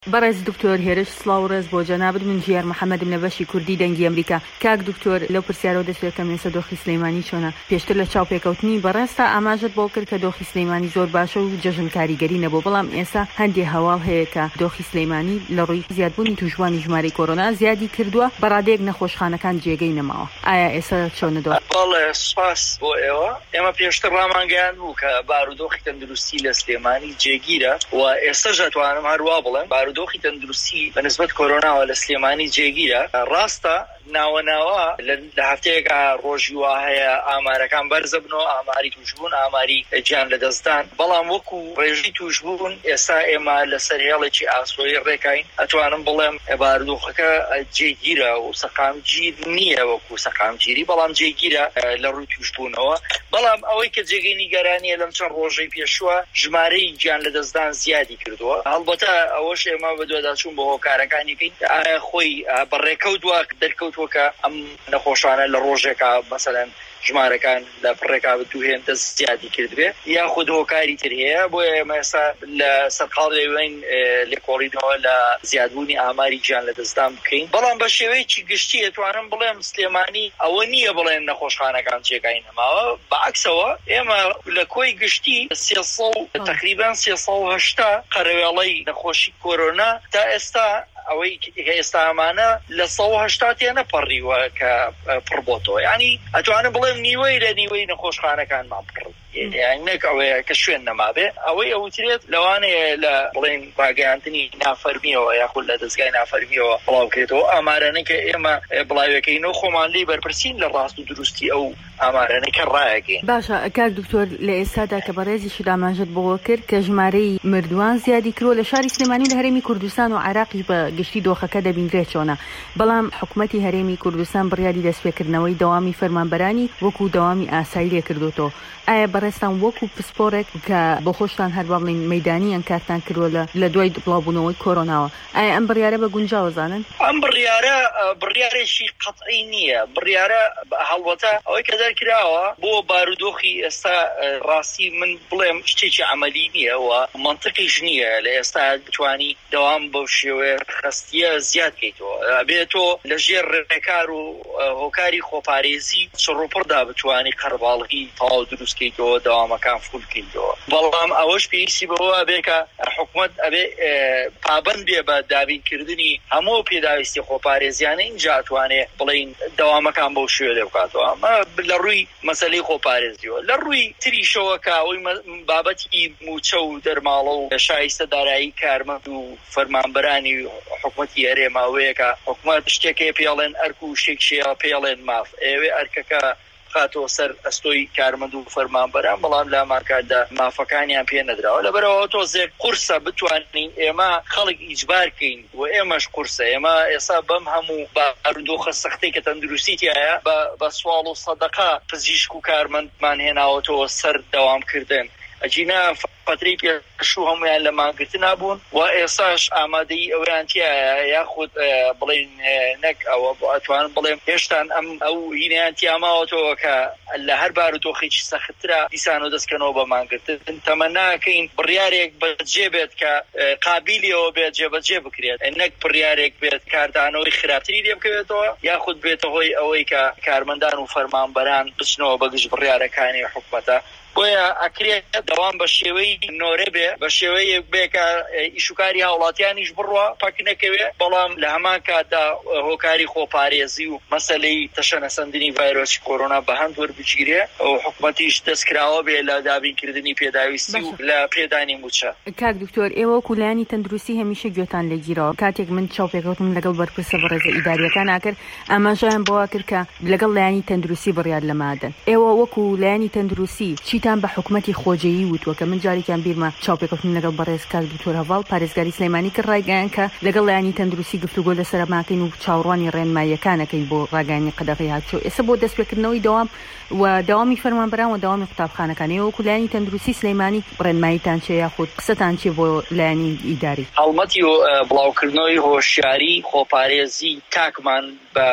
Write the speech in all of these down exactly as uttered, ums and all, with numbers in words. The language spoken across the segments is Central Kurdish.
بەڕێز دکتۆر هێرش سڵاو ڕێز بۆ جەنابەت. من ژیار محەممەدم لە بەشی کوردی دەنگی ئەمریکا. کاک دکتۆر لەو پرسیارەوە دەسوێتکەم ێستا دۆخی سلەیمانی چۆنە؟ پێشتر لە چاو پێکەوتنی بەڕێستا ئاماژت بۆ کرد کە دۆخی سلەیمانی زۆر باشە و جەژن کاریگەری نەبوو، بەڵام ئێستا هەندێک هەواڵ هەیە کە دۆخی سلەیمانی لە ڕووی زیادبوونی توشبوانی ژمارەی کۆرۆنا زیادی کردووە، بەڕادەیەک نەخۆشخانەکان جێگەی نەماوە. ئایا ئێستا چۆنە دۆ؟ بەڵێ سوپاس بۆ ئێوە. ئێمە پێشتر ڕامانگەیان بوو کە بارودۆخی تەندروستی لە سلێمانی جێگیرە و ئێستا ژەتوانم هەروە بڵێم بارودۆخی تەندروستی بەنسبەت کۆرۆناوە لە سلێمانی جێگیرە. ڕاستە ناوەناوە لە هەفتەیەکە ڕۆژی وا هەیە ئامارەکان بەرزە بنەوە، ئاماری توشبوون، ئاماری گیان لەدەستدان، بەڵام وەکو ڕێژی توشبوون ئێستا ئێمە لەسەر هێڵێکی ئاسۆی ڕێکین ئەتوانم بڵێم بارودۆخەکە جێگیرە و سەقامگیر نییە وەکو سەقامگیری، بەڵام جێگیرە لە ڕووی توشبوونەوە. بەڵام ئەوەی کە جێگەی نیگەرانیە لەم چەند ڕۆژەی پێشوە ژمارەی گیان لەدەستدان زیادی کردووە. هەڵبەتە ئەوەش ئێمە بە دووەداچوون بە هۆکارەکانیکەین ئایا خۆی بەڕێکەوتووە دەرکەوتووە کە ئەم نەخۆشانە لە ڕۆژێکە مەسەلەن ژمارەکان لە پڕێکا دوهێن دەست زیادی کردوێ یاخود هۆکاری تر هەیە. بۆیە ئێمە ئێستا لە سەرقاڵ دەیوێین لێکۆڵینەوە لە زیادبوونی ئاماری گیان لەدەستدان بکەین، بەڵام بە شێوەیەکی گشتی ئەتوانم بڵێم سلێمانی ئەوە نییە بڵێن نەخۆشخانەکان جێگای نەماوە، بەعکسەوە ئێمە لە کۆی گشتی سێسەد تقریبان سێسەد و هەشتا قەرەوێڵەی نەخۆشی کۆرۆنا تا ئێستا ئەوەی ئێستا ئەمانە لە سەد و هەشتا تێنە پەڕیوە کە پڕبۆتەوە، یعنی ئەتوانم بڵێم نیوەی لە نیوەی نەخۆشخانەکانمان پڕ نەک ئەوەیە کە شوێن نەمابێ. ئەوەی ئەوترێت لەوانەیە لە بڵێن ڕاگەیاندنی نافەرمیەوە یاخود لە دەستگای نافەرمیەوە بڵاوکرێتەوە ئامارانە کە ئێمە بڵاوەکەینەوە خۆمان لی بەرپرسین لە ڕاست و دروستی ئەو ئامارانە کە ڕایەگەین. باشە کاک دکتۆر، لە ئێستادا کە بەڕێزیشی ئاماژەت بۆ کرد کە ژمارەی مردووان زیادی کردوە لە شاری سلێمانی لە هەرێمی کوردستان و عێراقی بە گشتی دۆخەکە دەبینرێت چۆنە، بەڵام حکوومەتی هەرێمی کوردستان بڕیاری دەستپێکردنەوەی دەوامی فەرمانبەرانی وەکو دەوامی ئاسایی لێ کردوتەوە. ئایا بەڕێستان وەکو پسپۆرێک کە بە خۆشتان هەر بڵین مەدانی ئەنکارتان کردووە لە دوای بڵاوبوونەوەی کۆرۆناوە، ئایا ئەم بڕیارە بە گونجاوەزانن؟ ئەم بڕیارە بڕیارێکی قەتعی نییە. بڕیارە هەڵبەتە ئەوەی کە دەرکراوە بۆ بارودۆخی ئێستا ڕاستی من بڵێم شتێکی عەمەلی نییە و منطقیش نییە لە ئێستا بتوانی دەوام بەو شێوەیە خستیە زیاد کەیتەوە، بێتۆ لە ژێر ڕێکار و هۆکاری خۆپارێزی چڕوپڕدا بتوانی قەرباڵغی تەواو دروستکەیتەوە، دەوامەکان فول کەیتەوە. بەڵام ئەوەش پێویستی بەوە بێ کە حکوومەت ئەبێ پابەند بێ بە دابینکردنی هەموو پێداویستی خۆپارێزیانە، اینجا ئەتوانێ بڵین دەوامەکان بەو شێوە لێ بکاتەوە. ئەمە لە ڕووی مەسەلەی خۆپارێزیەوە. لە ڕووی تریشەوە کە ئەوەی بابەتی موچە و دەرماڵە و شایستە دارایی کارمەند و فەرمانبەرانی حکوومەتی هەرێماوەیە کە حکوومەت شتێکێ پێڵێن ئەرک و شتێکشەیە پێڵێن ماف، ئێوێ ئەرکەکە خاتەوە سەر ئەستۆی کارمەند و فەرمانبەران، بەڵام لە ماکاردا مافەکانیان پێ نەدراوە. لەبەرەوە تۆزێک قورسە بتوانین ئێمە خەڵک ئیجبارکەین و ئێمەش قورسە. ئێمە ئێستا بەم هەموو بارودۆخە سەختەی کە تەندروستیتیایە بە سوال و سەدەقە پزیشک و کارمەندمان هێناوەتەوە سەر دەوامکردن. ئەجینا فترەی پێشوو هەمویان لە مانگرتنا بوون و ئێساش ئامادەی ئەویان تایە، یاخود بڵێن نەک ئەوە ئەتوانم بڵێم هێشتان ئەم ئەو هینیان تیاماوەتەوە کە لە هەر بارودۆخێکی سەختترە دیسان و دەستکەنەوە بە مانگرتن. تەمەناکەین بڕیارێک بەجێ بێت کە قابلیەوە بێت جێبەجێ بکرێت، نەک بڕیارێک بێت کاردانەوەی خراپتری لێ بکەوێتەوە یاخود بێتە هۆی ئەوەی کە کارمەندان و فەرمانبەران بچنەوە بەگشت بڕیارەکانی حکوومەتە. بۆیە ئەکرێت دەوام بە شێوەی نۆرە بێ، بە شێوەیە بێکە ئیشوکاری هاوڵاتیانیش بڕوە پاک نەکەوێ، بەڵام لە هەمان کاتدا هۆکاری خۆپارێزی و مەسەلەی تەشەنەسەندنی ڤایرۆسی کۆرۆنا بە هەند وەربگیرێ و حکوومەتیش دەستکراوە بێ لە دابینکردنی پێداویستی و لە پێدانی موچە. کاک دکتۆر، ئێوە کولایانی تەندروستی هەمیشە گوێتان لێگیرەوە. کاتێک من چاوپێکەوتم لەگەڵ بەرپرسە بەڕێزە ئیداریەکان ناکرد، ئاماژەیان بۆوا کرد کە لەگەڵ لایانی تەندروستی بڕیار لەمادەن. ئێوە وەکو لایانی تەندروستی چیتان بە حکوومەتی خۆجەیی وتووە کە من جارێکیان بیرمە چاوپێکەوتن لەگەڵ بەڕێز کاک دکتۆر هەڤاڵ پارێزگاری سلێمانی کە ڕایگەیان کە لەگەڵ لایانی تەندروستی گفتوگۆ لەسەر ماکەین و چاوەڕوانی ڕێنماییەکانەکەین بۆ ڕاگەیاندنی قەدەغی هاتووە. ئێستا بۆ دەستپێکردنەوەی دەوام و دەوامی فەرمانبەران و دەوامی قوتابخانەکانی وەکو لایانی تەندروستی سلێمانی ڕێنماییتان چێ یاخود قسەتان چێ بۆ لایانی ئیداری؟ هەڵمەتی و بڵاوکردنەوەی هۆشیاری خۆپارێزی تاکمان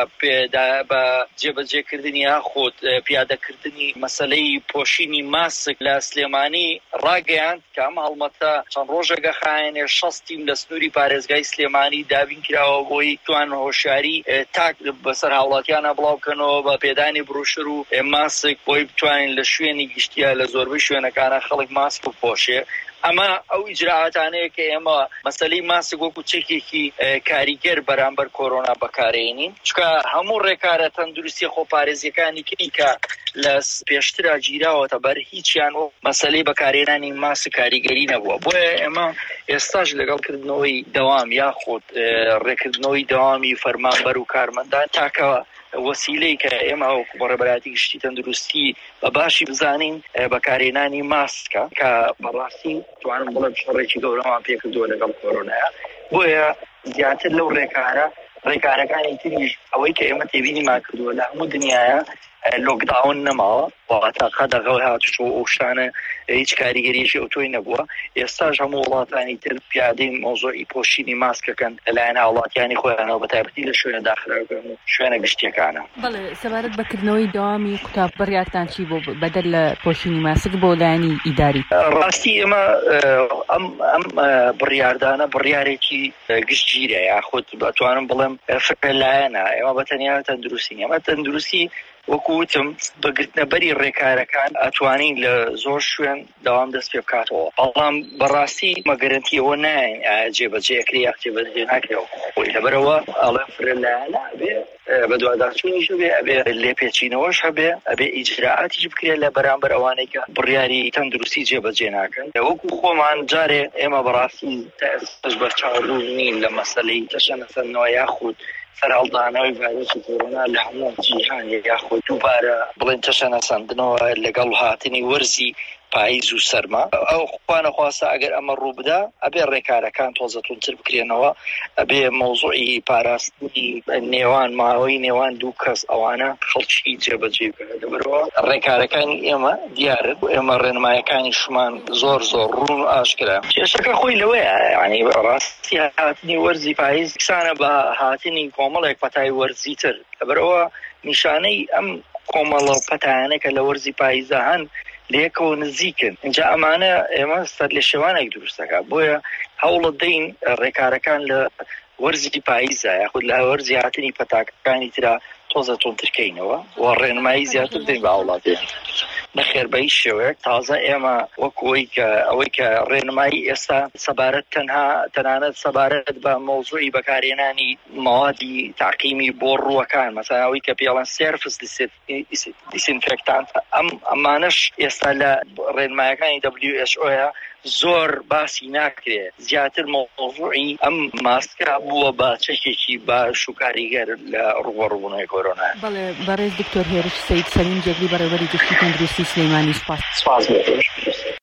بە جێبەجێکردنی یاخود پیادەکردنی مەسەلەی پۆشینی ماسک لە سلێمانی ڕاگەیان گەیاند کام هەڵمەتە چەند ڕۆژێگە خایەنێ شەستیم لە سنووری پارێزگای سلێمانی دابین کراوە بۆی توان هۆشیاری تاک بەسەر هاوڵاتیانە بڵاوکەنەوە بە پێدانی بروشر و ماسک بۆی بتوانین لە شوێنی گشتیە لە زۆربەی شوێنەکانە خەڵک ماسک بپۆشێ. ئەمە ئەو ئیجراعاتانەیە کە ئێمە مەسەلەی ماسک وەکو چەکێکی کاریگەر بەرامبەر کۆرۆنا بەکارهێنین، چونکە هەموو ڕێکارە تەندروستی خۆپارێزیەکانی کەی کە لە پێشترا گیراوەتە بەر هیچیان و مەسەلەی بەکارهێنانی ماسک کاریگەری نەبووە. بۆیە ئێمە ئێستاش لەگەڵکردنەوەی دەوام یاخود ڕێکردنەوەی دەوامی فەرمانبەر و کارمەندان تاکە وەسیلەی کە ئێمە وەکو بەڕێبەراتی گشتی تەندروستی بە باشی بزانین بەکارهێنانی ماسکە کە بەڕاستی توانم بڵێم شەڕێکی گەورەمان پێکردووە لەگەڵ کۆرۆنایە. بۆیە زیاتر لەو ڕێکارە ڕێکارەکانی تریش ئەوەی کە ئێمە تێبینی ما کردووە لە هەموو دنیاە لۆکداون نەماوە واتە قەدەغەوە هاتووە ئەو شتانە هیچ کاریگەریەکی ئۆتۆی نەبووە. ئێستاش هەموو وڵاتانی تر پیادەی مۆزۆی پۆشینی ماسکەکەن لەلایەن هاوڵاتیانی خۆیانەوە بەتایبەتی لە شوێنە داخراوەکەن و شوێنە گشتیەکانە. بەڵێ سەبارەت بەکردنەوەی داوامی قوتاب بڕیارتان چی بۆ بەدەل لە پۆشینی ماسک بۆ لایەنی ئیداری؟ ڕاستی ئێمە ئەم ئەم بڕیاردانە بڕیارێکی گشتگیرە یاخود بەتوانم بڵێم فەرلایەنە. ئێمە بەتەنیا تەندروستی ئێمە تەندروستی وەکووتم بەگرتنەبەری ڕێکارەکان ئەتوانین لە زۆر شوێن داوام دەست پێ بکاتەوە، بەڵام بەڕاستی مەگەرنتیەوە ناین جێبەجێکری یا جێبەجێ ناکرێەوە خۆی لەبەرەوە ئەڵێ فرلایەنە ئەبێ بە دوواداچوونیش هەبێ ئەبێ لێپێچینەوەش هەبێ ئەبێ ئیجراعاتیش بکرێت لە بەرامبەر ئەوانەی کە بڕیاری تەندروستی جێبەجێ ناکەن. وەکو خۆمان جارێ ئێمە بەڕاستی تەش بە چاوەڕوو نین لە مەسەلەی تەشەنەسەرنەوە یاخود سەرهەڵدانەوەی ڤایرۆسی کۆرۆنا لە هەموو جیهان یاخود دووبارە بڵێن تەشەنەسەندنەوە لەگەڵ هاتنی وەرزی پاییز و سەرما. ئەو خوانە خواسە ئەگەر ئەمە ڕوو بدا ئەبێ ڕێکارەکان تۆزەتونتر بکرێنەوە، ئەبێ مەوزوعی پاراستنی نێوان ماوەی نێوان دوو کەس ئەوانە خەڵکی جێبەجێ بکرێت. لەبەرەوە ڕێکارەکانی ئێمە دیارە و ئێمە ڕێنمایەکانی شمان زۆر زۆر ڕوون و ئاشکرا. کێشەکە خۆی لەوەیە، یعنی ڕاستی هاتنی وەرزی پاییز کسانە بە هاتنی کۆمەڵێک پەتای وەرزی تر. لەبەرەوە نیشانەی ئەم کۆمەڵە پەتایانێکە لە وەرزی پاییزە هەن لێکەوە نزیکن. اینجا ئەمانە ئێمە سەر لە شێوانێک دروستەکە. بۆیە هەوڵە دەین ڕێکارەکان لە وەرزی پاییزە یاخود لە وەرزی هاتنی پەتاکەکانی ترا تۆزە تۆنترکەینەوە و ڕێنمایی زیاتر دەین بە وڵاتیان بەخێربەی شێوەیەک. تازە ئێمە وەکوەوەی کە ئەوەی کە ڕێنمایی ئێستا سەبارەت تەنها تەنانەت سەبارەت بە مۆزوعی بەکارهێنانی مەوادی تاقیمی بۆ ڕووەکان، مەسەڵەن ئەوەی کە پێڵەن سێرفس دیسینفێکتانت، ئەم ئەمانەش ئێستا لە ڕێنمایەکانی دبلیو ئەچ ئۆیە زۆر باسی ناکرێت. زیاتر مۆزوعی ئەم ماسکە بووە بە چەکێکی باش و کاریگەر لە ڕوبەڕوونەوەی کۆرۆنا. بەڵێ بەڕێز دکتۆر هێرش سەید سەلیم جەگلی بەڕێوەبەری گشتی تەندروستی سلەیمانی سوپاس. سپاس.